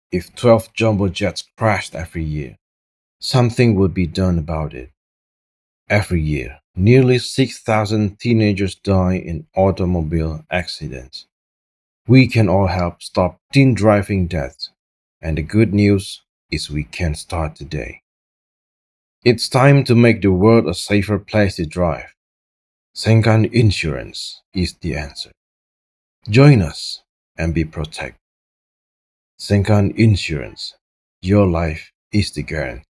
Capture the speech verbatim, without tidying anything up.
If twelve jumbo jets crashed every year, something would be done about it. Every year, nearly six thousand teenagers die in automobile accidents. We can all help stop teen driving deaths. And the good news is we can start today. It's time to make the world a safer place to drive. Senkan Insurance is the answer. Join us and be protected. Senkan Insurance. Your life is the guarantee.